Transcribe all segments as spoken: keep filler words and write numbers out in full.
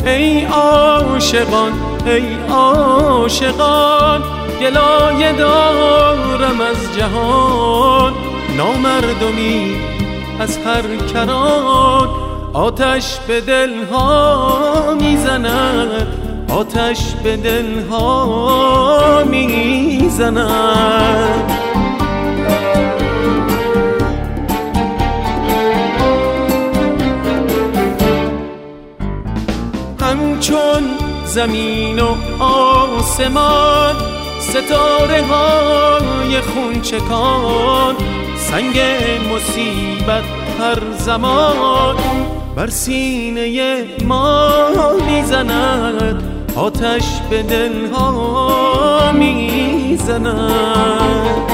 ای عاشقان ای عاشقان گلایه دارم از جهان، نامردمی از هر کران آتش به دلها میزند، آتش به دلها میزند. همچون زمین و آسمان ستاره های خونچکان، سنگ مصیبت هر زمان بر سینه ما میزند، آتش به دلها میزند.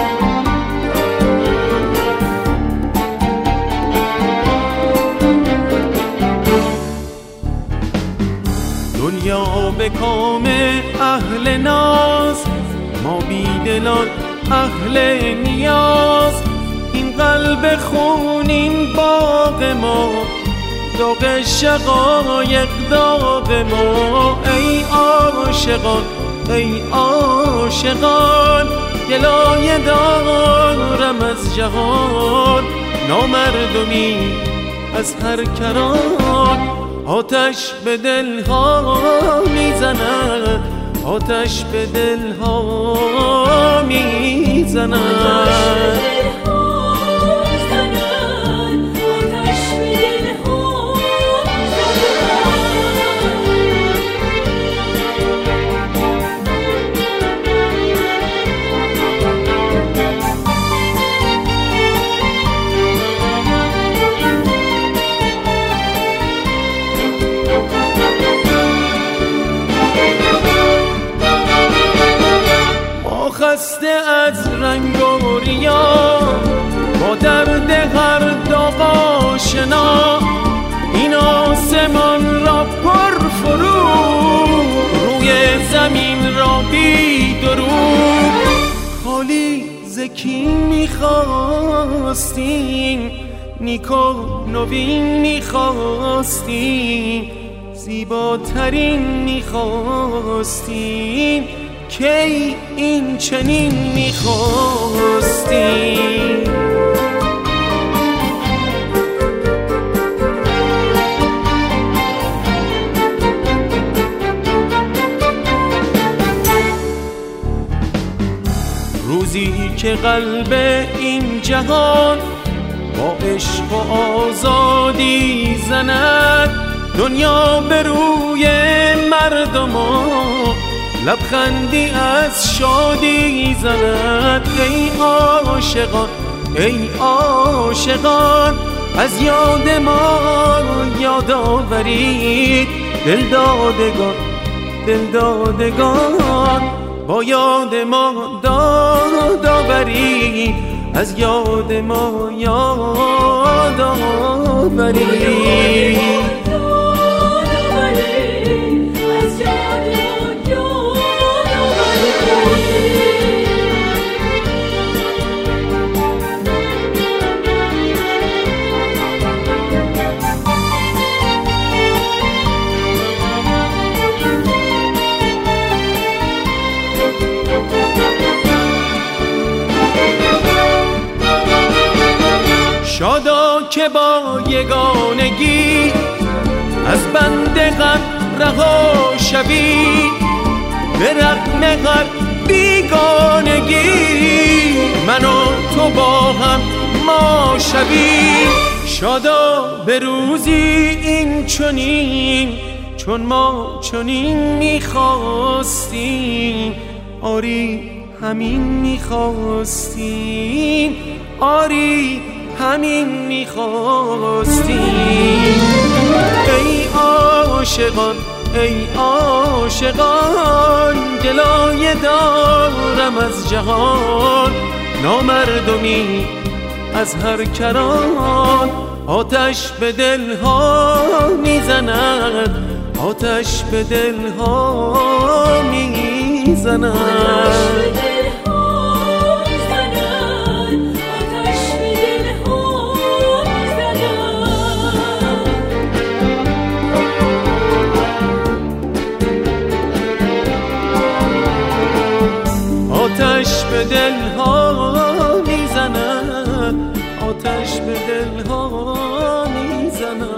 دنیا به کام اهل ناز، ما بیدلان اهل نیاز، این قلب خونین باغ ما، داغ شقایق داغ ما. ای عاشقان ای عاشقان گلایه دارم از جهان، نامردمی از هر کران آتش به دلها میزند، آتش به دلها میزند. خسته از رنگ و ریا با درد هر داغ آشنا، این آسمان را پر فرو، روی زمین را بی درود. خالی زکی میخواستیم، نیکو نوین میخواستیم، زیباترین میخواستیم، کی این چنین میخواستیم. روزی که قلب این جهان با عشق و آزادی زند، دنیا به روی مردمان لبخندی از شادی زند. ای عاشقان ای عاشقان از یاد ما یاد آورید، دل دادگان دل دادگان با یاد ما داد آورید، از یاد ما یاد آورید. شادا که با یگانگی از بند غم رها شوی، به رغم هر بیگانگی من و تو با هم ما شوی. شادا به روزی این چنین چون ما چنین میخواستیم، آری همین میخواستیم، آری همین میخواستیم. ای عاشقان ای عاشقان گلایه دارم از جهان، نامردمی از هر کران آتش به دلها میزند، آتش به دلها میزند. دلها میزند، آتش به دلها میزند.